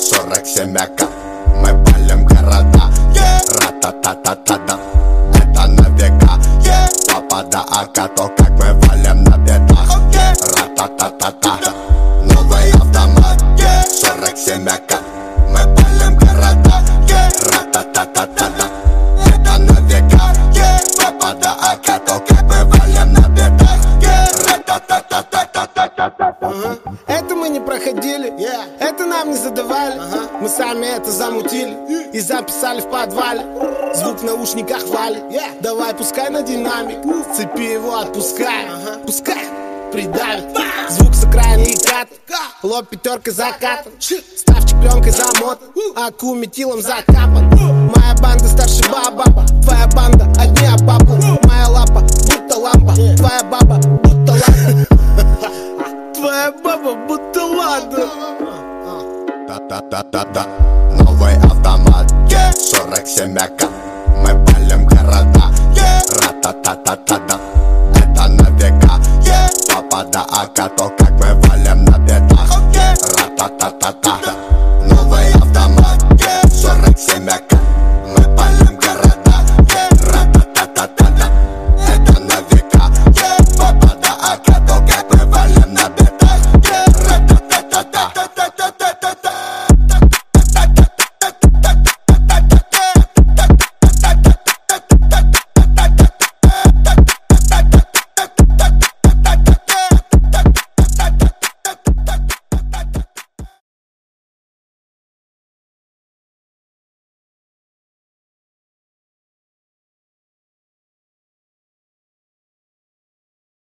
47 АК. Мы палим города, ра-та-та-та-та-та. Это на века, папа да АК. То как мы валим на бедах, ра-та-та-та-та. Новый автомат, 47 АК. Мы палим города, ра-та-та-та-та-та. Это на века, папа да АК. То как мы валим на бедах, ра-та-та-та-та-та-та-та. Это мы не проходили, это нам не задавали. Мы сами это замутили и записали в подвале. Звук в наушниках валит, давай пускай на динамик. С цепи его отпускай, пускай придавит. Звук с окраины и кат, лоб пятеркой закатан. Ставчик пленкой замотан, аку метилом закапан. Моя банда старше баба, твоя банда одни обапы. Моя лапа будто лампа, твоя баба будто лампа. Твоя баба будто лада. Та-та-та-та-та. Новый автомат, 47 АК. Мы палим города, ра-та-та-та-та.